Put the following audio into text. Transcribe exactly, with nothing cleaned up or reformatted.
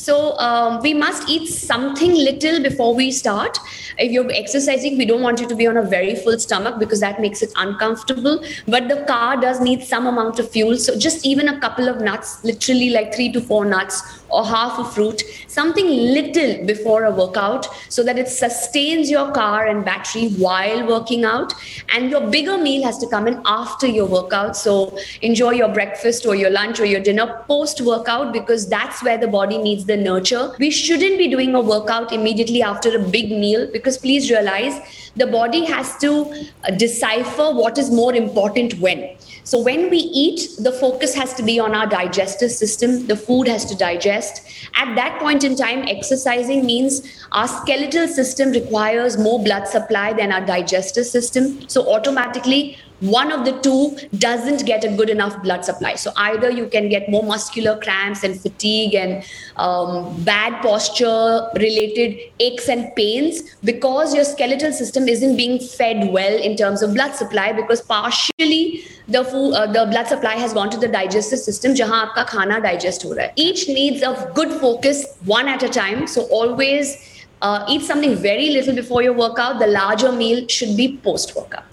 So um, we must eat something little before we start. If you're exercising, we don't want you to be on a very full stomach because that makes it uncomfortable. But the car does need some amount of fuel. So just even a couple of nuts, literally like three to four nuts or half a fruit, something little before a workout so that it sustains your car and battery while working out. And your bigger meal has to come in after your workout. So enjoy your breakfast or your lunch or your dinner post workout, because that's where the body needs the nurture. We shouldn't be doing a workout immediately after a big meal, because please realize the body has to uh, decipher what is more important when. So when we eat, the focus has to be on our digestive system. The food has to digest. At that point in time, exercising means our skeletal system requires more blood supply than our digestive system. So automatically, one of the two doesn't get a good enough blood supply. So either you can get more muscular cramps and fatigue and um, bad posture related aches and pains because your skeletal system isn't being fed well in terms of blood supply, because partially the food, uh, the blood supply has gone to the digestive system jahan aapka khana digest ho raha hai. Each needs a good focus one at a time. So always uh, eat something very little before your workout. The larger meal should be post workout.